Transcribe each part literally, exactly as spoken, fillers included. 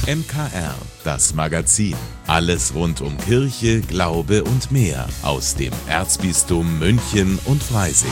M K R, das Magazin. Alles rund um Kirche, Glaube und mehr aus dem Erzbistum München und Freising.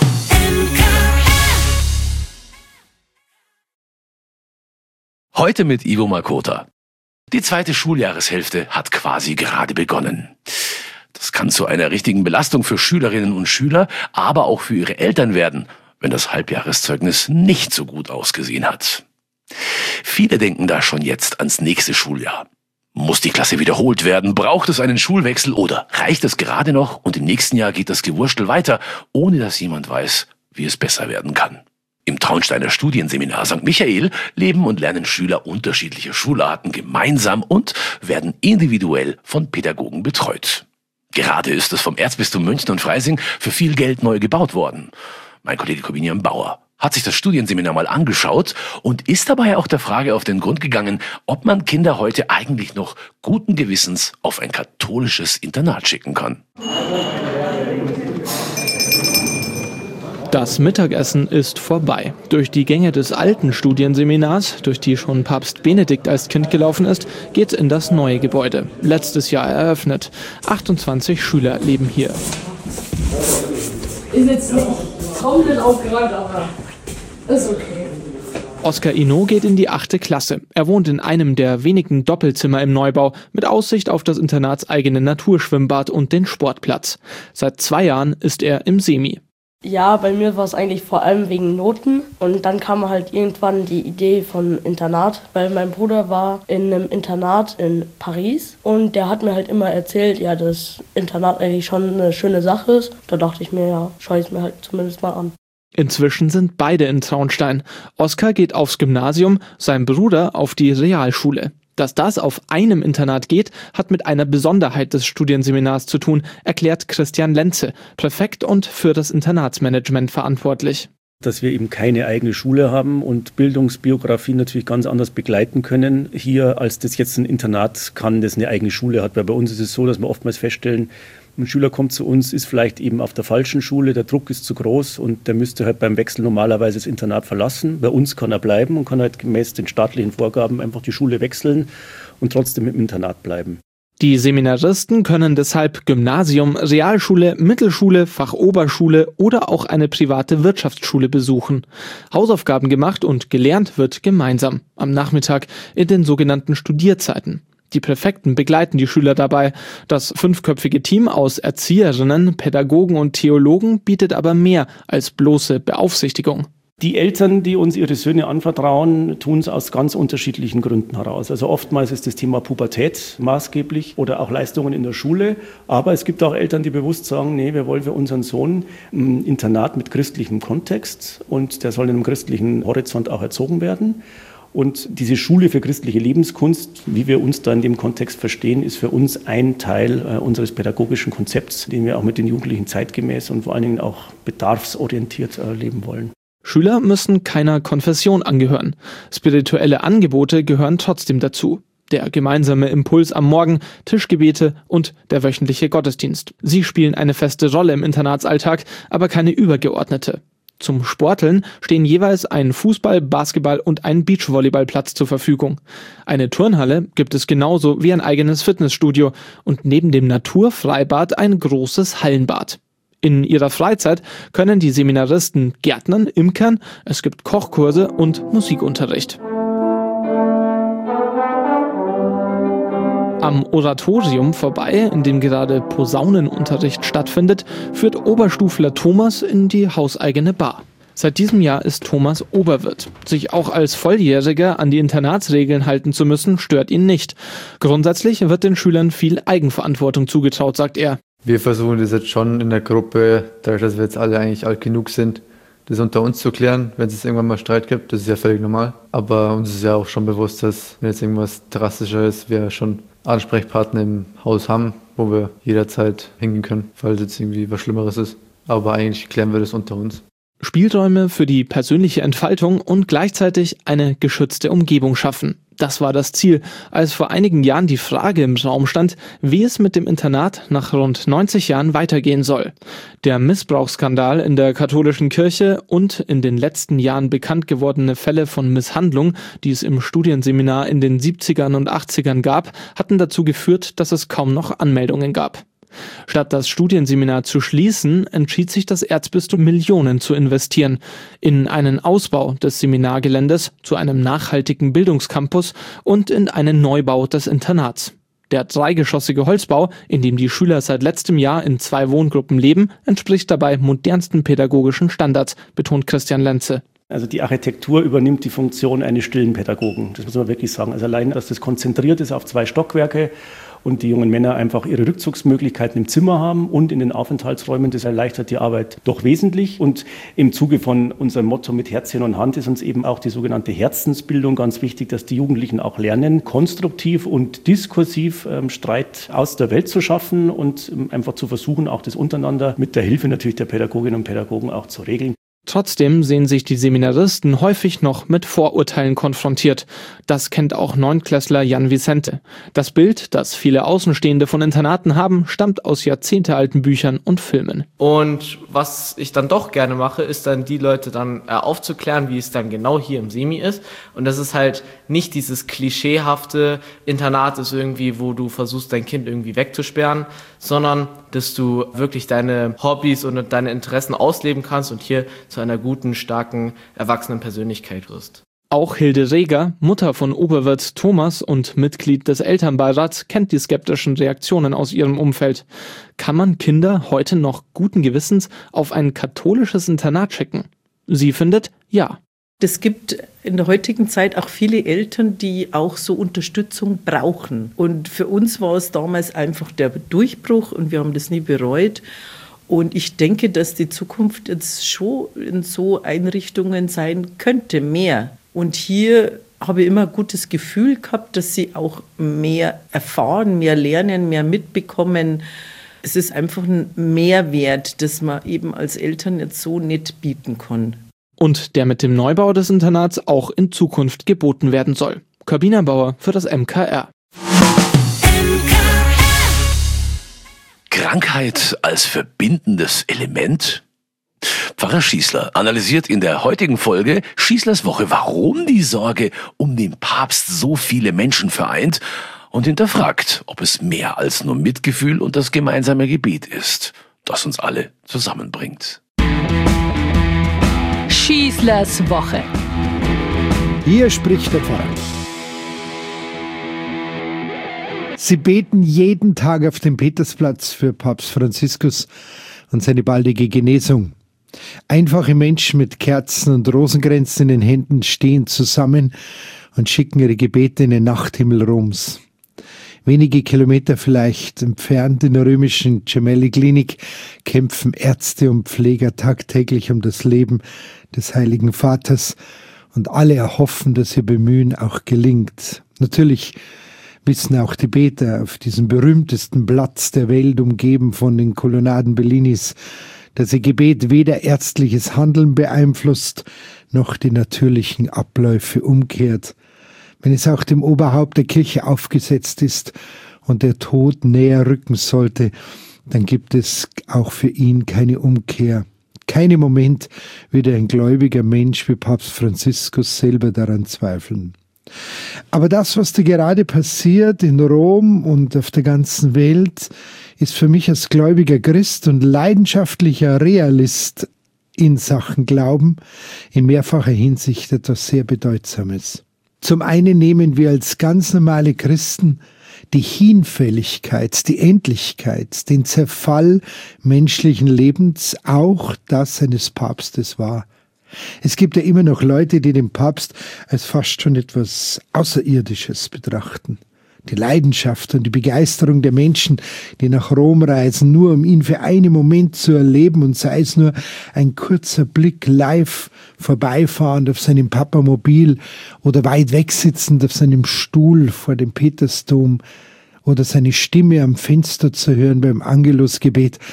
Heute mit Ivo Makota. Die zweite Schuljahreshälfte hat quasi gerade begonnen. Das kann zu einer richtigen Belastung für Schülerinnen und Schüler, aber auch für ihre Eltern werden, wenn das Halbjahreszeugnis nicht so gut ausgesehen hat. Viele denken da schon jetzt ans nächste Schuljahr. Muss die Klasse wiederholt werden? Braucht es einen Schulwechsel? Oder reicht es gerade noch und im nächsten Jahr geht das Gewurstel weiter, ohne dass jemand weiß, wie es besser werden kann? Im Traunsteiner Studienseminar Sankt Michael leben und lernen Schüler unterschiedlicher Schularten gemeinsam und werden individuell von Pädagogen betreut. Gerade ist es vom Erzbistum München und Freising für viel Geld neu gebaut worden. Mein Kollege Corbinian Bauer hat sich das Studienseminar mal angeschaut und ist dabei auch der Frage auf den Grund gegangen, ob man Kinder heute eigentlich noch guten Gewissens auf ein katholisches Internat schicken kann. Das Mittagessen ist vorbei. Durch die Gänge des alten Studienseminars, durch die schon Papst Benedikt als Kind gelaufen ist, geht's in das neue Gebäude. Letztes Jahr eröffnet. achtundzwanzig Schüler leben hier. Ist jetzt nicht komplett aufgeräumt, aber ist okay. Oskar Ino geht in die achte Klasse. Er wohnt in einem der wenigen Doppelzimmer im Neubau mit Aussicht auf das internatseigene Naturschwimmbad und den Sportplatz. Seit zwei Jahren ist er im Semi. Ja, bei mir war es eigentlich vor allem wegen Noten und dann kam halt irgendwann die Idee von Internat, weil mein Bruder war in einem Internat in Paris und der hat mir halt immer erzählt, ja, dass Internat eigentlich schon eine schöne Sache ist. Da dachte ich mir, ja, schau ich es mir halt zumindest mal an. Inzwischen sind beide in Traunstein. Oskar geht aufs Gymnasium, sein Bruder auf die Realschule. Dass das auf einem Internat geht, hat mit einer Besonderheit des Studienseminars zu tun, erklärt Christian Lenze, Präfekt und für das Internatsmanagement verantwortlich. Dass wir eben keine eigene Schule haben und Bildungsbiografien natürlich ganz anders begleiten können hier, als das jetzt ein Internat kann, das eine eigene Schule hat. Weil bei uns ist es so, dass wir oftmals feststellen, ein Schüler kommt zu uns, ist vielleicht eben auf der falschen Schule, der Druck ist zu groß und der müsste halt beim Wechsel normalerweise das Internat verlassen. Bei uns kann er bleiben und kann halt gemäß den staatlichen Vorgaben einfach die Schule wechseln und trotzdem im Internat bleiben. Die Seminaristen können deshalb Gymnasium, Realschule, Mittelschule, Fachoberschule oder auch eine private Wirtschaftsschule besuchen. Hausaufgaben gemacht und gelernt wird gemeinsam, am Nachmittag in den sogenannten Studierzeiten. Die Präfekten begleiten die Schüler dabei. Das fünfköpfige Team aus Erzieherinnen, Pädagogen und Theologen bietet aber mehr als bloße Beaufsichtigung. Die Eltern, die uns ihre Söhne anvertrauen, tun es aus ganz unterschiedlichen Gründen heraus. Also oftmals ist das Thema Pubertät maßgeblich oder auch Leistungen in der Schule. Aber es gibt auch Eltern, die bewusst sagen, nee, wir wollen für unseren Sohn ein Internat mit christlichem Kontext und der soll in einem christlichen Horizont auch erzogen werden. Und diese Schule für christliche Lebenskunst, wie wir uns da in dem Kontext verstehen, ist für uns ein Teil äh, unseres pädagogischen Konzepts, den wir auch mit den Jugendlichen zeitgemäß und vor allen Dingen auch bedarfsorientiert äh, leben wollen. Schüler müssen keiner Konfession angehören. Spirituelle Angebote gehören trotzdem dazu. Der gemeinsame Impuls am Morgen, Tischgebete und der wöchentliche Gottesdienst. Sie spielen eine feste Rolle im Internatsalltag, aber keine übergeordnete. Zum Sporteln stehen jeweils ein Fußball-, Basketball- und ein Beachvolleyballplatz zur Verfügung. Eine Turnhalle gibt es genauso wie ein eigenes Fitnessstudio und neben dem Naturfreibad ein großes Hallenbad. In ihrer Freizeit können die Seminaristen Gärtnern, Imkern, es gibt Kochkurse und Musikunterricht. Am Oratorium vorbei, in dem gerade Posaunenunterricht stattfindet, führt Oberstufler Thomas in die hauseigene Bar. Seit diesem Jahr ist Thomas Oberwirt. Sich auch als Volljähriger an die Internatsregeln halten zu müssen, stört ihn nicht. Grundsätzlich wird den Schülern viel Eigenverantwortung zugetraut, sagt er. Wir versuchen das jetzt schon in der Gruppe, dadurch, dass wir jetzt alle eigentlich alt genug sind, das unter uns zu klären, wenn es irgendwann mal Streit gibt. Das ist ja völlig normal. Aber uns ist ja auch schon bewusst, dass wenn jetzt irgendwas drastischer ist, wir schon Ansprechpartner im Haus haben, wo wir jederzeit hingehen können, falls jetzt irgendwie was Schlimmeres ist. Aber eigentlich klären wir das unter uns. Spielräume für die persönliche Entfaltung und gleichzeitig eine geschützte Umgebung schaffen. Das war das Ziel, als vor einigen Jahren die Frage im Raum stand, wie es mit dem Internat nach rund neunzig Jahren weitergehen soll. Der Missbrauchsskandal in der katholischen Kirche und in den letzten Jahren bekannt gewordene Fälle von Misshandlung, die es im Studienseminar in den siebzigern und achtzigern gab, hatten dazu geführt, dass es kaum noch Anmeldungen gab. Statt das Studienseminar zu schließen, entschied sich das Erzbistum, Millionen zu investieren in einen Ausbau des Seminargeländes zu einem nachhaltigen Bildungscampus und in einen Neubau des Internats. Der dreigeschossige Holzbau, in dem die Schüler seit letztem Jahr in zwei Wohngruppen leben, entspricht dabei modernsten pädagogischen Standards, betont Christian Lenze. Also die Architektur übernimmt die Funktion eines stillen Pädagogen. Das muss man wirklich sagen. Also allein, dass das konzentriert ist auf zwei Stockwerke und die jungen Männer einfach ihre Rückzugsmöglichkeiten im Zimmer haben und in den Aufenthaltsräumen, das erleichtert die Arbeit doch wesentlich. Und im Zuge von unserem Motto mit Herz, Hirn und Hand ist uns eben auch die sogenannte Herzensbildung ganz wichtig, dass die Jugendlichen auch lernen, konstruktiv und diskursiv ähm, Streit aus der Welt zu schaffen und ähm, einfach zu versuchen, auch das untereinander mit der Hilfe natürlich der Pädagoginnen und Pädagogen auch zu regeln. Trotzdem sehen sich die Seminaristen häufig noch mit Vorurteilen konfrontiert. Das kennt auch Neunklässler Jan Vicente. Das Bild, das viele Außenstehende von Internaten haben, stammt aus jahrzehntealten Büchern und Filmen. Und was ich dann doch gerne mache, ist dann die Leute dann äh, aufzuklären, wie es dann genau hier im Semi ist. Und das ist halt nicht dieses klischeehafte Internat ist irgendwie, wo du versuchst, dein Kind irgendwie wegzusperren, sondern dass du wirklich deine Hobbys und deine Interessen ausleben kannst und hier zu einer guten, starken, erwachsenen Persönlichkeit wirst. Auch Hilde Reger, Mutter von Oberwirt Thomas und Mitglied des Elternbeirats, kennt die skeptischen Reaktionen aus ihrem Umfeld. Kann man Kinder heute noch guten Gewissens auf ein katholisches Internat schicken? Sie findet, ja. Es gibt in der heutigen Zeit auch viele Eltern, die auch so Unterstützung brauchen. Und für uns war es damals einfach der Durchbruch und wir haben das nie bereut. Und ich denke, dass die Zukunft jetzt schon in so Einrichtungen sein könnte, mehr. Und hier habe ich immer ein gutes Gefühl gehabt, dass sie auch mehr erfahren, mehr lernen, mehr mitbekommen. Es ist einfach ein Mehrwert, das man eben als Eltern jetzt so nicht bieten kann. Und der mit dem Neubau des Internats auch in Zukunft geboten werden soll. Corbina Bauer für das M K R. Krankheit als verbindendes Element? Pfarrer Schießler analysiert in der heutigen Folge Schießlers Woche, warum die Sorge um den Papst so viele Menschen vereint und hinterfragt, ob es mehr als nur Mitgefühl und das gemeinsame Gebet ist, das uns alle zusammenbringt. Schießlers Woche. Hier spricht der Pfarrer. Sie beten jeden Tag auf dem Petersplatz für Papst Franziskus und seine baldige Genesung. Einfache Menschen mit Kerzen und Rosenkränzen in den Händen stehen zusammen und schicken ihre Gebete in den Nachthimmel Roms. Wenige Kilometer vielleicht entfernt in der römischen Gemelli-Klinik kämpfen Ärzte und Pfleger tagtäglich um das Leben des Heiligen Vaters und alle erhoffen, dass ihr Bemühen auch gelingt. Natürlich wissen auch die Beter auf diesem berühmtesten Platz der Welt, umgeben von den Kolonnaden Bellinis, dass ihr Gebet weder ärztliches Handeln beeinflusst, noch die natürlichen Abläufe umkehrt. Wenn es auch dem Oberhaupt der Kirche aufgesetzt ist und der Tod näher rücken sollte, dann gibt es auch für ihn keine Umkehr. Keinen Moment würde ein gläubiger Mensch wie Papst Franziskus selber daran zweifeln. Aber das, was da gerade passiert in Rom und auf der ganzen Welt, ist für mich als gläubiger Christ und leidenschaftlicher Realist in Sachen Glauben in mehrfacher Hinsicht etwas sehr Bedeutsames. Zum einen nehmen wir als ganz normale Christen die Hinfälligkeit, die Endlichkeit, den Zerfall menschlichen Lebens, auch das eines Papstes wahr. Es gibt ja immer noch Leute, die den Papst als fast schon etwas Außerirdisches betrachten. Die Leidenschaft und die Begeisterung der Menschen, die nach Rom reisen, nur um ihn für einen Moment zu erleben und sei es nur ein kurzer Blick live vorbeifahrend auf seinem Papamobil oder weit weg sitzend auf seinem Stuhl vor dem Petersdom oder seine Stimme am Fenster zu hören beim Angelusgebet,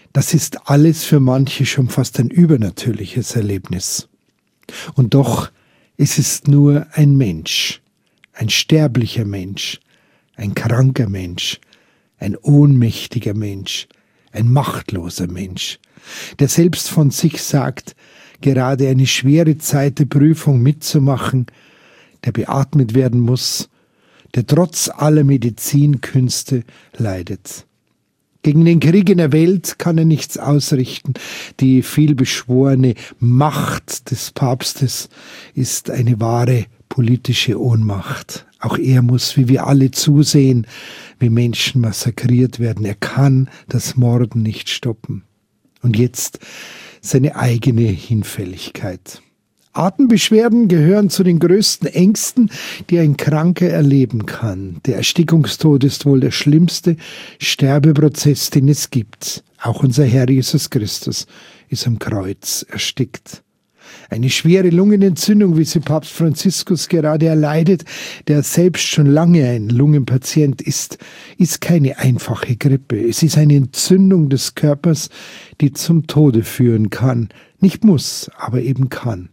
Das ist alles für manche schon fast ein übernatürliches Erlebnis. Und doch, es ist nur ein Mensch, ein sterblicher Mensch, ein kranker Mensch, ein ohnmächtiger Mensch, ein machtloser Mensch, der selbst von sich sagt, gerade eine schwere Zeit der Prüfung mitzumachen, der beatmet werden muss, der trotz aller Medizinkünste leidet. Gegen den Krieg in der Welt kann er nichts ausrichten. Die vielbeschworene Macht des Papstes ist eine wahre politische Ohnmacht. Auch er muss, wie wir alle, zusehen, wie Menschen massakriert werden. Er kann das Morden nicht stoppen. Und jetzt seine eigene Hinfälligkeit. Atembeschwerden gehören zu den größten Ängsten, die ein Kranker erleben kann. Der Erstickungstod ist wohl der schlimmste Sterbeprozess, den es gibt. Auch unser Herr Jesus Christus ist am Kreuz erstickt. Eine schwere Lungenentzündung, wie sie Papst Franziskus gerade erleidet, der selbst schon lange ein Lungenpatient ist, ist keine einfache Grippe. Es ist eine Entzündung des Körpers, die zum Tode führen kann. Nicht muss, aber eben kann.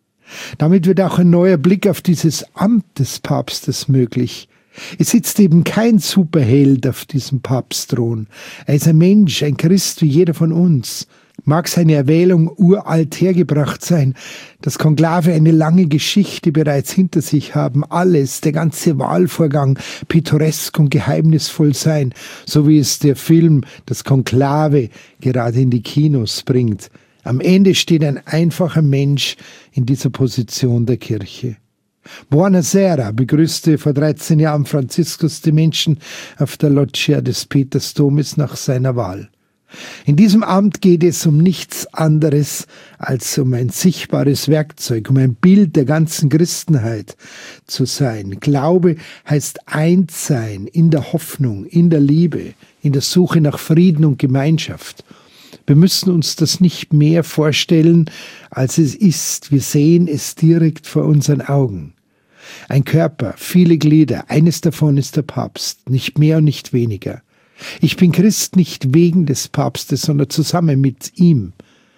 Damit wird auch ein neuer Blick auf dieses Amt des Papstes möglich. Es sitzt eben kein Superheld auf diesem Papstthron. Er ist ein Mensch, ein Christ wie jeder von uns. Mag seine Erwählung uralt hergebracht sein, das Konklave eine lange Geschichte bereits hinter sich haben, alles, der ganze Wahlvorgang pittoresk und geheimnisvoll sein, so wie es der Film Das Konklave gerade in die Kinos bringt. Am Ende steht ein einfacher Mensch in dieser Position der Kirche. Buonasera begrüßte vor dreizehn Jahren Franziskus die Menschen auf der Loggia des Petersdomes nach seiner Wahl. In diesem Amt geht es um nichts anderes als um ein sichtbares Werkzeug, um ein Bild der ganzen Christenheit zu sein. Glaube heißt eins sein in der Hoffnung, in der Liebe, in der Suche nach Frieden und Gemeinschaft. Wir müssen uns das nicht mehr vorstellen, als es ist. Wir sehen es direkt vor unseren Augen. Ein Körper, viele Glieder, eines davon ist der Papst, nicht mehr und nicht weniger. Ich bin Christ nicht wegen des Papstes, sondern zusammen mit ihm.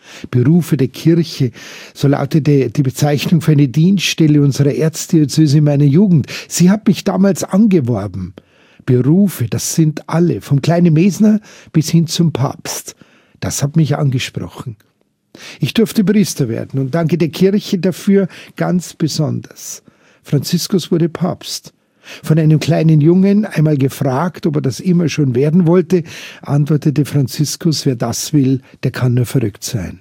Berufe der Kirche, so lautete die Bezeichnung für eine Dienststelle unserer Erzdiözese in meiner Jugend. Sie hat mich damals angeworben. Berufe, das sind alle, vom kleinen Mesner bis hin zum Papst. Das hat mich angesprochen. Ich durfte Priester werden und danke der Kirche dafür ganz besonders. Franziskus wurde Papst. Von einem kleinen Jungen einmal gefragt, ob er das immer schon werden wollte, antwortete Franziskus, wer das will, der kann nur verrückt sein.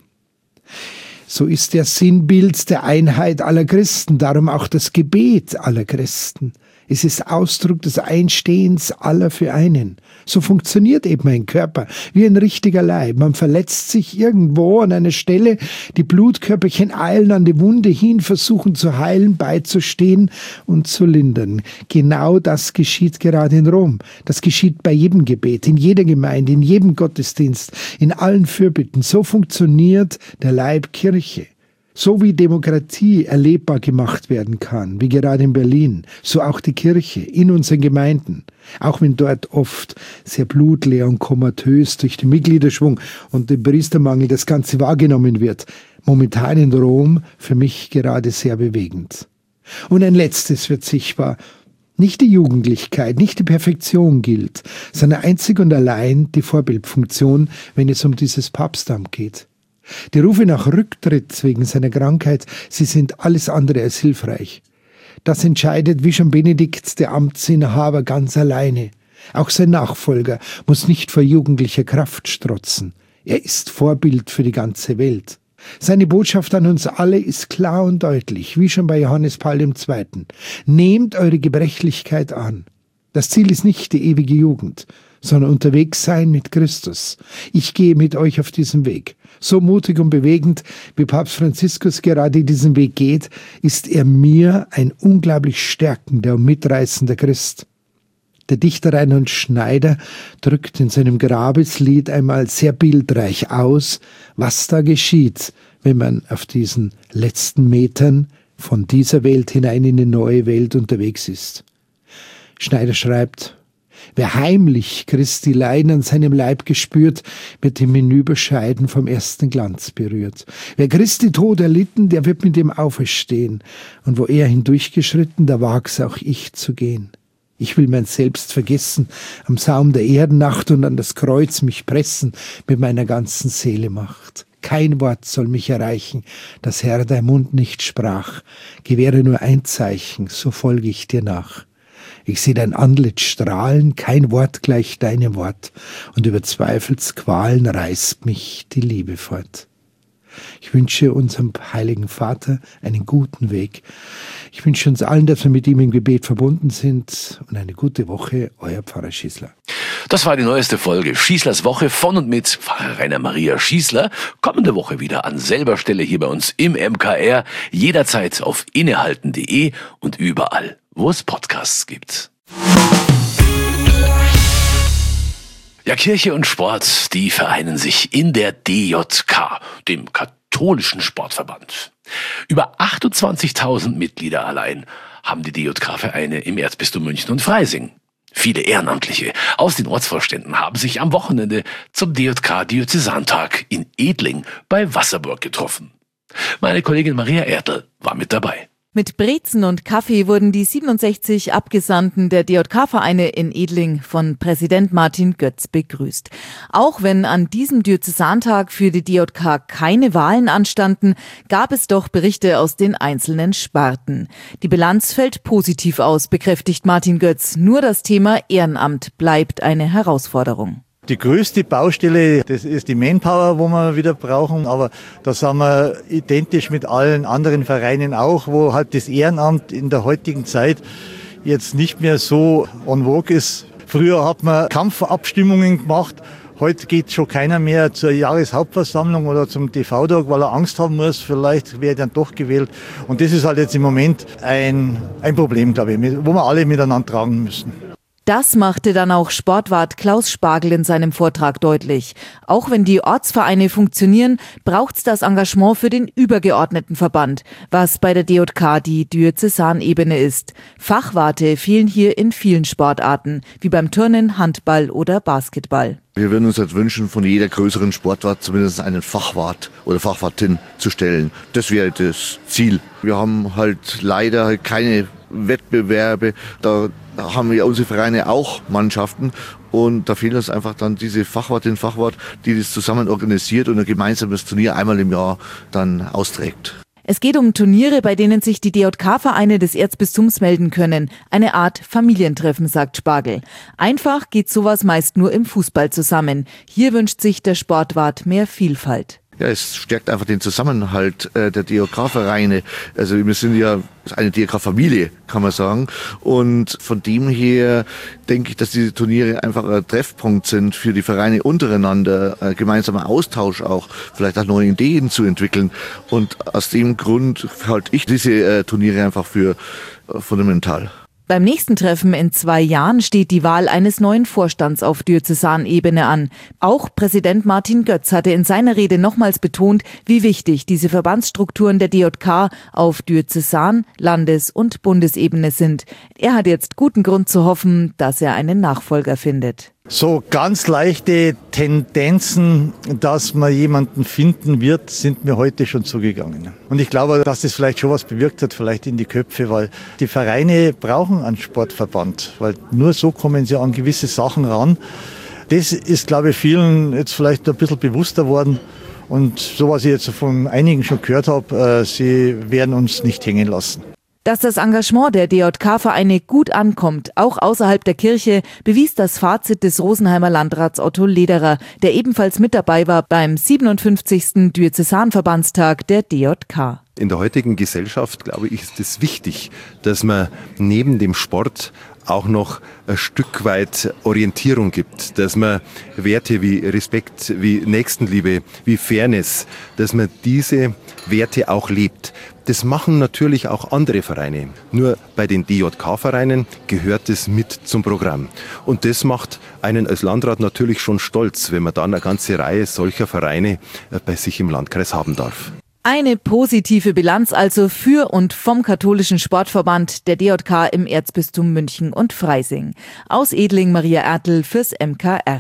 So ist der Sinnbild der Einheit aller Christen, darum auch das Gebet aller Christen. Es ist Ausdruck des Einstehens aller für einen. So funktioniert eben ein Körper, wie ein richtiger Leib. Man verletzt sich irgendwo an einer Stelle, die Blutkörperchen eilen an die Wunde hin, versuchen zu heilen, beizustehen und zu lindern. Genau das geschieht gerade in Rom. Das geschieht bei jedem Gebet, in jeder Gemeinde, in jedem Gottesdienst, in allen Fürbitten. So funktioniert der Leib Kirche. So wie Demokratie erlebbar gemacht werden kann, wie gerade in Berlin, so auch die Kirche in unseren Gemeinden, auch wenn dort oft sehr blutleer und komatös durch den Mitgliederschwung und den Priestermangel das Ganze wahrgenommen wird. Momentan in Rom für mich gerade sehr bewegend. Und ein letztes wird sichtbar. Nicht die Jugendlichkeit, nicht die Perfektion gilt, sondern einzig und allein die Vorbildfunktion, wenn es um dieses Papstamt geht. Die Rufe nach Rücktritt wegen seiner Krankheit, sie sind alles andere als hilfreich. Das entscheidet, wie schon Benedikt, der Amtsinhaber, ganz alleine. Auch sein Nachfolger muss nicht vor jugendlicher Kraft strotzen. Er ist Vorbild für die ganze Welt. Seine Botschaft an uns alle ist klar und deutlich, wie schon bei Johannes Paul der Zweite. Nehmt eure Gebrechlichkeit an. Das Ziel ist nicht die ewige Jugend, sondern unterwegs sein mit Christus. Ich gehe mit euch auf diesem Weg. So mutig und bewegend, wie Papst Franziskus gerade diesen Weg geht, ist er mir ein unglaublich stärkender und mitreißender Christ. Der Dichter Reinhold Schneider drückt in seinem Grabeslied einmal sehr bildreich aus, was da geschieht, wenn man auf diesen letzten Metern von dieser Welt hinein in eine neue Welt unterwegs ist. Schneider schreibt: Wer heimlich Christi Leiden an seinem Leib gespürt, wird im Hinüberscheiden vom ersten Glanz berührt. Wer Christi Tod erlitten, der wird mit ihm auferstehen. Und wo er hindurchgeschritten, da wag's auch ich zu gehen. Ich will mein Selbst vergessen, am Saum der Erdennacht und an das Kreuz mich pressen, mit meiner ganzen Seele Macht. Kein Wort soll mich erreichen, das Herr dein Mund nicht sprach. Gewähre nur ein Zeichen, so folge ich dir nach. Ich seh dein Antlitz strahlen, kein Wort gleich deinem Wort, und über Zweifelsqualen reißt mich die Liebe fort. Ich wünsche unserem heiligen Vater einen guten Weg. Ich wünsche uns allen, dass wir mit ihm im Gebet verbunden sind, und eine gute Woche, euer Pfarrer Schießler. Das war die neueste Folge Schießlers Woche von und mit Pfarrer Rainer Maria Schießler. Kommende Woche wieder an selber Stelle hier bei uns im M K R, jederzeit auf innehalten punkt de und überall, wo es Podcasts gibt. Ja, Kirche und Sport, die vereinen sich in der D J K, dem katholischen Sportverband. Über achtundzwanzigtausend Mitglieder allein haben die D J K-Vereine im Erzbistum München und Freising. Viele Ehrenamtliche aus den Ortsvorständen haben sich am Wochenende zum D J K-Diözesantag in Edling bei Wasserburg getroffen. Meine Kollegin Maria Ertl war mit dabei. Mit Brezen und Kaffee wurden die siebenundsechzig Abgesandten der D J K-Vereine in Edling von Präsident Martin Götz begrüßt. Auch wenn an diesem Diözesantag für die D J K keine Wahlen anstanden, gab es doch Berichte aus den einzelnen Sparten. Die Bilanz fällt positiv aus, bekräftigt Martin Götz. Nur das Thema Ehrenamt bleibt eine Herausforderung. Die größte Baustelle, das ist die Manpower, wo wir wieder brauchen, aber da sind wir identisch mit allen anderen Vereinen auch, wo halt das Ehrenamt in der heutigen Zeit jetzt nicht mehr so en vogue ist. Früher hat man Kampfabstimmungen gemacht, heute geht schon keiner mehr zur Jahreshauptversammlung oder zum T V-Tag, weil er Angst haben muss, vielleicht werde er dann doch gewählt. Und das ist halt jetzt im Moment ein, ein Problem, glaube ich, wo wir alle miteinander tragen müssen. Das machte dann auch Sportwart Klaus Spargel in seinem Vortrag deutlich. Auch wenn die Ortsvereine funktionieren, braucht's das Engagement für den übergeordneten Verband, was bei der D J K die Diözesanebene ist. Fachwarte fehlen hier in vielen Sportarten, wie beim Turnen, Handball oder Basketball. Wir würden uns jetzt wünschen, von jeder größeren Sportwart zumindest einen Fachwart oder Fachwartin zu stellen. Das wäre das Ziel. Wir haben halt leider keine Wettbewerbe. Da haben wir unsere Vereine auch Mannschaften und da fehlt uns einfach dann diese Fachwartin, Fachwart, die das zusammen organisiert und ein gemeinsames Turnier einmal im Jahr dann austrägt. Es geht um Turniere, bei denen sich die D J K-Vereine des Erzbistums melden können. Eine Art Familientreffen, sagt Spargel. Einfach geht sowas meist nur im Fußball zusammen. Hier wünscht sich der Sportwart mehr Vielfalt. Ja, es stärkt einfach den Zusammenhalt äh, der D J K-Vereine. Also wir sind ja eine D J K-Familie, kann man sagen. Und von dem her denke ich, dass diese Turniere einfach ein Treffpunkt sind für die Vereine untereinander, ein gemeinsamer Austausch auch, vielleicht auch neue Ideen zu entwickeln. Und aus dem Grund halte ich diese äh, Turniere einfach für äh, fundamental. Beim nächsten Treffen in zwei Jahren steht die Wahl eines neuen Vorstands auf Diözesanebene an. Auch Präsident Martin Götz hatte in seiner Rede nochmals betont, wie wichtig diese Verbandsstrukturen der D J K auf Diözesan-, Landes- und Bundesebene sind. Er hat jetzt guten Grund zu hoffen, dass er einen Nachfolger findet. So ganz leichte Tendenzen, dass man jemanden finden wird, sind mir heute schon zugegangen. Und ich glaube, dass das vielleicht schon was bewirkt hat, vielleicht in die Köpfe, weil die Vereine brauchen einen Sportverband, weil nur so kommen sie an gewisse Sachen ran. Das ist, glaube ich, vielen jetzt vielleicht ein bisschen bewusster worden. Und so, was ich jetzt von einigen schon gehört habe, sie werden uns nicht hängen lassen. Dass das Engagement der D J K-Vereine gut ankommt, auch außerhalb der Kirche, bewies das Fazit des Rosenheimer Landrats Otto Lederer, der ebenfalls mit dabei war beim siebenundfünfzigsten Diözesanverbandstag der D J K. In der heutigen Gesellschaft, glaube ich, ist es wichtig, dass man neben dem Sport auch noch ein Stück weit Orientierung gibt, dass man Werte wie Respekt, wie Nächstenliebe, wie Fairness, dass man diese Werte auch lebt. Das machen natürlich auch andere Vereine. Nur bei den D J K-Vereinen gehört es mit zum Programm. Und das macht einen als Landrat natürlich schon stolz, wenn man dann eine ganze Reihe solcher Vereine bei sich im Landkreis haben darf. Eine positive Bilanz also für und vom katholischen Sportverband der D J K im Erzbistum München und Freising. Aus Edling Maria Ertl fürs M K R.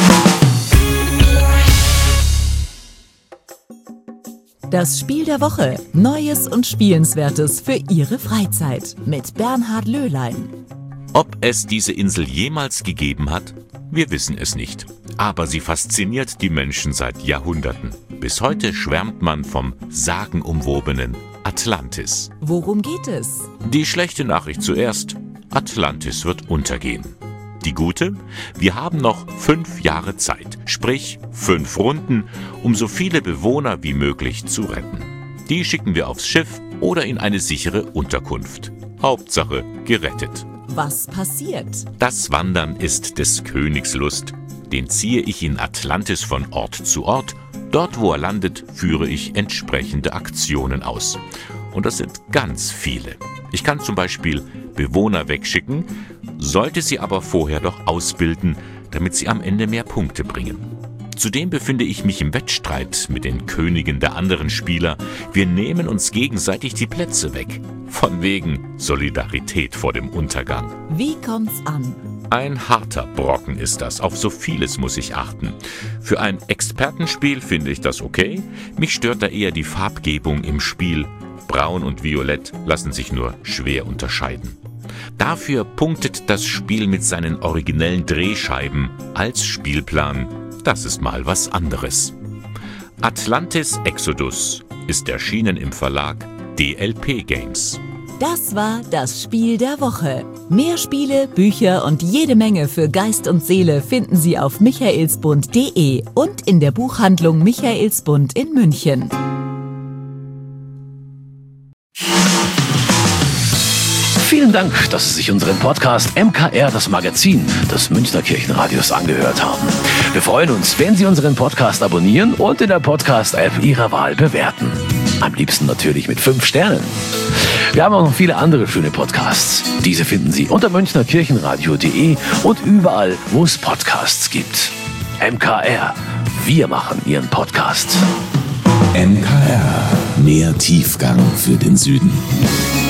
Das Spiel der Woche. Neues und Spielenswertes für Ihre Freizeit mit Bernhard Löhlein. Ob es diese Insel jemals gegeben hat? Wir wissen es nicht. Aber sie fasziniert die Menschen seit Jahrhunderten. Bis heute schwärmt man vom sagenumwobenen Atlantis. Worum geht es? Die schlechte Nachricht zuerst. Atlantis wird untergehen. Die gute? Wir haben noch fünf Jahre Zeit, sprich fünf Runden, um so viele Bewohner wie möglich zu retten. Die schicken wir aufs Schiff oder in eine sichere Unterkunft. Hauptsache gerettet. Was passiert? Das Wandern ist des Königs Lust. Den ziehe ich in Atlantis von Ort zu Ort. Dort, wo er landet, führe ich entsprechende Aktionen aus. Und das sind ganz viele. Ich kann zum Beispiel Bewohner wegschicken, sollte sie aber vorher doch ausbilden, damit sie am Ende mehr Punkte bringen. Zudem befinde ich mich im Wettstreit mit den Königen der anderen Spieler. Wir nehmen uns gegenseitig die Plätze weg. Von wegen Solidarität vor dem Untergang. Wie kommt's an? Ein harter Brocken ist das. Auf so vieles muss ich achten. Für ein Expertenspiel finde ich das okay. Mich stört da eher die Farbgebung im Spiel. Braun und Violett lassen sich nur schwer unterscheiden. Dafür punktet das Spiel mit seinen originellen Drehscheiben als Spielplan. Das ist mal was anderes. Atlantis Exodus ist erschienen im Verlag D L P Games. Das war das Spiel der Woche. Mehr Spiele, Bücher und jede Menge für Geist und Seele finden Sie auf michaelsbund punkt de und in der Buchhandlung Michaelsbund in München. Vielen Dank, dass Sie sich unseren Podcast M K R, das Magazin des Münchner Kirchenradios, angehört haben. Wir freuen uns, wenn Sie unseren Podcast abonnieren und in der Podcast-App Ihrer Wahl bewerten. Am liebsten natürlich mit fünf Sternen. Wir haben auch noch viele andere schöne Podcasts. Diese finden Sie unter münchner kirchenradio punkt de und überall, wo es Podcasts gibt. M K R, wir machen Ihren Podcast. M K R, mehr Tiefgang für den Süden.